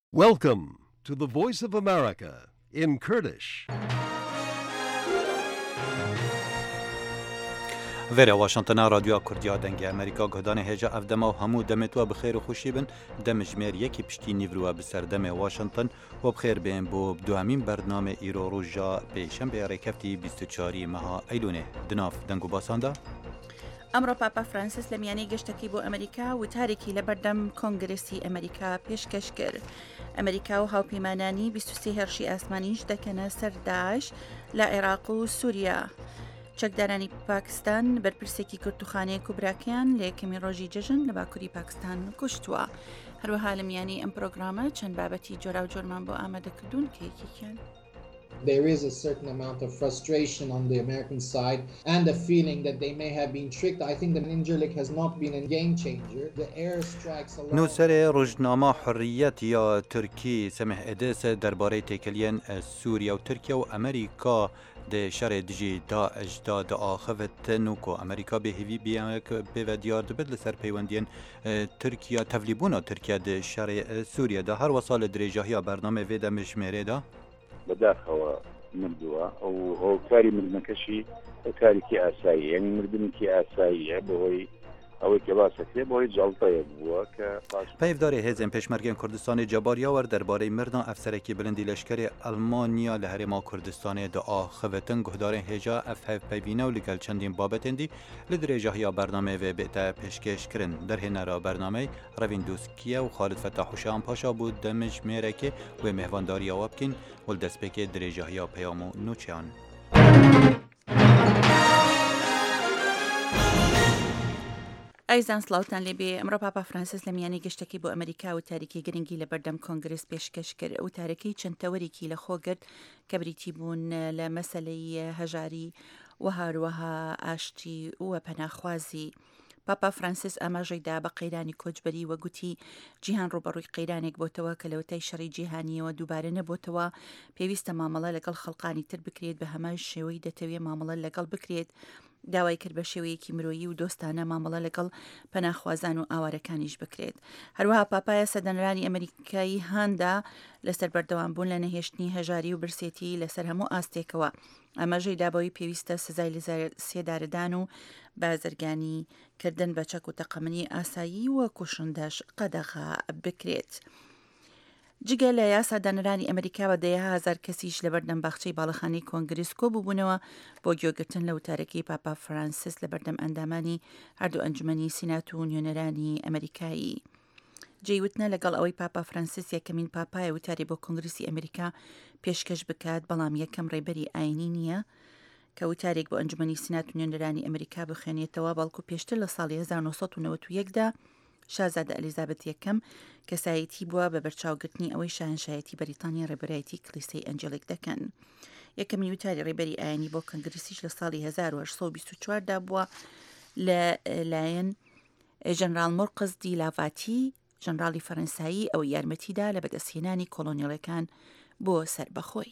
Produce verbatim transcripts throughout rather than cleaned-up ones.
Welcome to the Voice of America in Kurdish. ویره واشنطن رادیو کردیا دنگ امریکا گهدان هجا افدما و همو دمتوا بخیر و خوشی بن دم جمیر یکی پشتی نیوروا بسر دم واشنطن و بخیر بین بو دوامین برنامه ایرو روژا به شنبه ریکفتی بیست و چهار ماه ایلونه دناف دنگو باساندا ئەمڕۆ پاپا فرانسیس لە میانەی گەشتەکەی بۆ ئەمریکا وتارێکی لە بەردەم کۆنگرسی ئەمریکا پێشکەش کرد. ئەمریکا و هاوپەیمانانی بیست و سێ هێرشی ئاسمانیش دەکەنە سەر داعش لە عێراق و سووریا. چەکدارانی پاکستان بەرپرسێکی کورتوخانەیەک و براکەیان لە یەکەمی ڕۆژی جەژن لە باکووری پاکستان کوشتووە. هەروەها لە میانەی ئەم پرۆگرامە چەند بابەتی جۆرا و جۆرمان بۆ ئامادەکردوون کە یەکێکیان There is a certain amount of frustration on the American side and a feeling that they may have been tricked. I think the Incirlik has not been a game changer. The airstrikes alone... نوسر روزنامه حریت یا ترکی سمح ادس درباره تکلیان سوریا و ترکیه و امریکا ده شر دیجی دا اجدا دا آخوت نوکو امریکا به هیوی بیانک به دیار دبد لسر پیوندین ترکیه تفلیبونا ترکیه ده شر سوریا ده هر وصال دریجاهی برنامه ویده مجمره ده بداخەوە مردووە ئەو هۆکاری مردنەکەشی هۆکارێکی ئاسایی یعنی مردنێکی ئاساییە بەهۆی ئەوەی کە باسەکرێ بەهۆی جەڵتەیە بووە کە پەیوەداری هێزن پێشمەرگەن کوردستانی جەباریاوەر دەربارەی مردن ئەفسەرێکی بلندی لەشکری ئەڵمانیا لە هەرێما کوردستانی دائاخەوتن گوهدارên هێژا ئەف هەڤپەیوینە و لەگەڵ چەندین بابەتێندی لە درێژەهیا بەرنامەی وێ بێتە پێشکەشکردن دەرهێنەرە بەرنامەی ڕەڤین دووسکیە و خالد فەتاح حوشان پاشا بوو دەمژمێرەکێ وێ مێهوانداریەوە بکەین و دەستپێکێ درێژەهیا پەیام و نوچیان ئایزان سلااوتان لێبێ ئەمڕۆ پاپا فرانسیس لە میانەی گەشتەکەی بۆ ئەمریکا و تاریکی گرنگی لە بەردەم کۆنگرس پێشکەش کرد و تارەکەی چەند تەوەرێکی لە خۆگرت کە بریتی بوون لە مەسەلەی هەژاری و هاروەها ئاشتی و پەناخوازی. پاپا فرانسیس ئاماژەیدا بە قەیرانی کۆچبەری و گوتی جیهان ڕوبەڕووی قەیرانێک بۆتەوە کە لەوەتای شەڕی جیهانیەوە دووبارە نەبووتەوە پێویستە مامەڵە لەگەڵ خەڵقانی تر بکرێت بە هەمان شێوەی دەتەوێت مامەڵە لەگەڵ بکرێت. داوای کرد بە شێوەیەکی مرۆیی و دۆستانە مامەڵە لەگەڵ پەناخوازان و ئاوارەکانیش بکرێت. هەروەها پاپایە سەردەنرانی ئەمریکایی هاندا لەسەر بەردەوامبوون لە نەهێشتنی هەژاری و برسێتی لەسەر هەموو ئاستێکەوە. ئەمەژەی دابەوەی پێویستە سزای لە سێدارەدان و بازرگانی کردن بە چەک و تەقەمنی ئاسایی و کوشندەش قەدەغا بکرێت. جگە لە یاسادانەرانی ئەمریکا بە دەیە هزار کەسیش لە بەردەم باخچەی باڵەخانەی کۆنگرس کۆ بووبوونەوە بۆ گوێگرتن لە وتارەکەی پاپا فرانسیس لە بەردەم ئەندامانی هەردوو ئەنجومەنی سینات و نوێنەرانی ئەمریکایی. جێیوتنە لەگەڵ ئەوەی پاپا فرانسیس یەکەمین پاپایە وتاری بۆ کۆنگرسی ئەمریکا پێشکەش بکات بەڵام یەکەم ڕێبەری ئاینی نییە کە وتارێک بۆ ئەنجومەنی سینات و نوێنەرانی ئەمریکا بخوێنێتەوە بەڵکو پێشتر لە ساڵی هەزار و نۆسەد و نەوەت و یەکدا شازادە ئەلیزابەت یەکەم کەسایەتی بووە بە بەرچاوگرتنی ئەوەی شاهنشایەتی بەریتانیا ڕێبەرایەتی کلیسەی ئەنجلێک دەکەن. یەکەمین وتاری ڕێبەری ئاینی بۆ کۆنگرسیش لە ساڵی هەزار و هەشت سەد و بیست و چواردا بووە لە لایەن ژەنرال مۆرقس دی لاڤاتی ژەنراڵی فەرەنسایی ئەو یارمەتیدا لە بەدەستهێنانی کۆلۆنیڵەکان بۆ سەربەخۆی.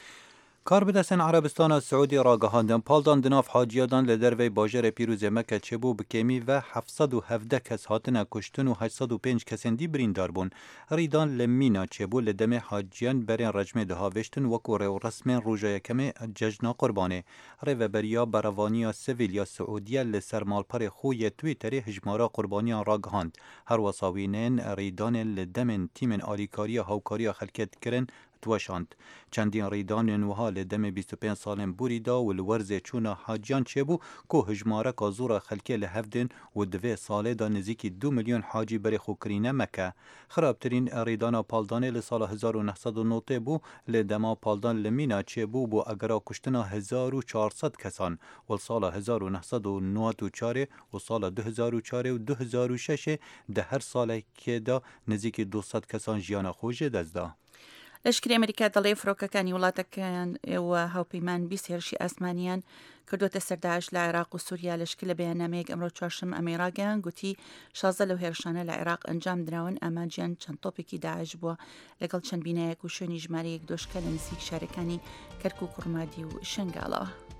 کاربدەسن عربستان سعودی ڕاگەهاندن پاڵدان دناف حاجیادان لە دەرەوەی باژێرە پیرۆزە مەکە چێبوو بکەمی و حەفسەد و هەڤدە کەس هاتنە کوشتن و هەشت سەد و پێنج کەسێندی بریندار بوون. ڕیدان لە مینا چێبوو لە دەمێ حاجیان بەرێن ڕەجمێ دەهاوێشتن وەکو ڕێوڕەسمێن ڕۆژە یەکەمێ جەژنا قوربانێ. ڕێڤەبەریا بەڕەوانیا سڤیل یا سعودیە لەسەر ماڵپەرێ خۆیە توێتەرێ هژمارە قوربانیان ڕاگەهاند. هەروەساوینێن ڕیدانێن لە دەمێن تیمên alîkariya hawkariya xelkê dikirin توشاند. چندین ریدان وها لدم بیست و پنج سالن بوریدا و لورز چونا حاجیان چبو که هجماره کازورا خلکی لهفدن و دوی ساله دا نزیکی دو میلیون حاجی بری خوکرینه مکه. خرابترین ریدان پالدان لسال هزار و نهصد و نه بو لدما پالدان لمینا چبو بو اگرا کشتنا هزار و چهارصد کسان و سال هزار و نهصد و نود و چهار و سال دو هزار و چهار و دو هزار و شش ده هر سال که دا نزیکی دویست کسان جیان خوش دزدا. لەشکری ئەمریکا دەڵێ فڕۆکەکانی وڵاتەکان ئێوە هاوپەیمان بیست هێرشی ئاسمانیان کردوتە سەر داعش لە عێراق و سووریا لەشکر لە بەیاننامەیەک ئەمڕۆ چوارشەممە ئەمەی ڕاگەیاند گوتی شازدە لەو هێرشانە لە عێراق ئەنجام درراون ئامانجیان چەند تۆپێکی داعش بووە لەگەڵ چەند بینایەک و شوێنی ژمارەیەک دۆشکە لە نزیک شارەکانی کەرکووک و کوڕمادی و شنگاڵەوە.